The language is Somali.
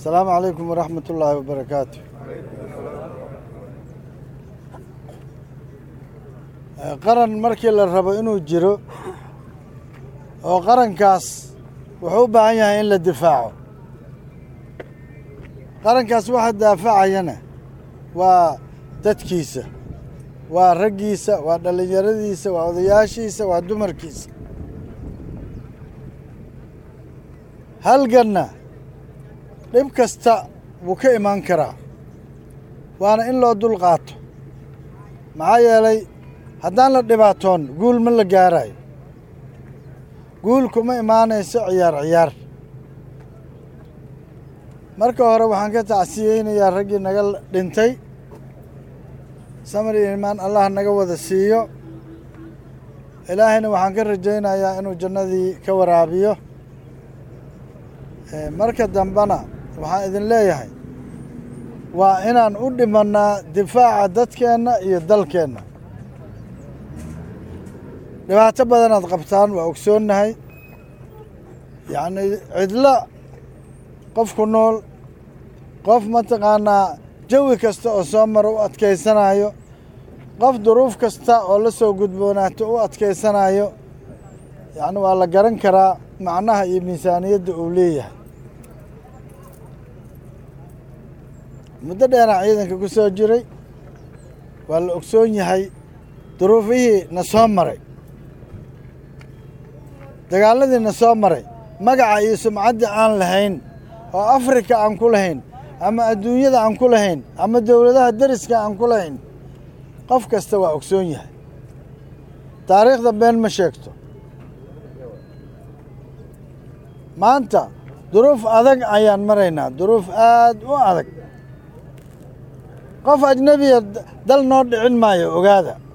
السلام عليكم ورحمة الله وبركاته. قرن مركي للربا إنه جرو وقرن كاس وحوب عنها إلا الدفاع. قرن كاس واحد دافع عينه وتتكيسه ورقيسه ودلجرديسه وعضياشيسه ودمركيسه. هل قلنا dhib kasta wuu ka imaan karaa waana in loo dul qaato maxaa yeelay haddaan la dhibaatoon guul ma la gaarayo guul kuma imaanayso ciyaar marka hore waxaan ka tacsiyeynayaa raggii naga dhintay samir iyo imaan allah naga wada siiyo ilaahayna waxaan ka rajaynayaa inuu jannadii ka waraabiyo marka dambana waxaan idin leeyahay waa inaan u dhimannaa difaaca dadkeenna iyo dalkeenna dhibaato badanaad qabtaan waa ogsoonnahay yacni cidlo qof ku nool qof mataqaanaa jawi kasta oo soo mara u adkaysanayo qof duruuf kasta oo la soo gudboonaato u adkaysanayo yacni waa la garan karaa macnaha iyo miisaaniyadda uu leeyahay muddo dheeraan ciidanka ku soo jiray waa la ogsoon yahay duruufihii na soo maray dagaaladii na soo maray magaca iyo sumcaddii aan lahayn oo afrika aan ku lahayn ama adduunyada aan ku lahayn ama dowladaha deriska aan ku lahayn qof kasta waa ogsoon yahay taariikhda been ma sheegto maanta duruuf adag ayaan maraynaa duruuf aad u adag qof ajnabiya dal noo dhicin maayo ogaada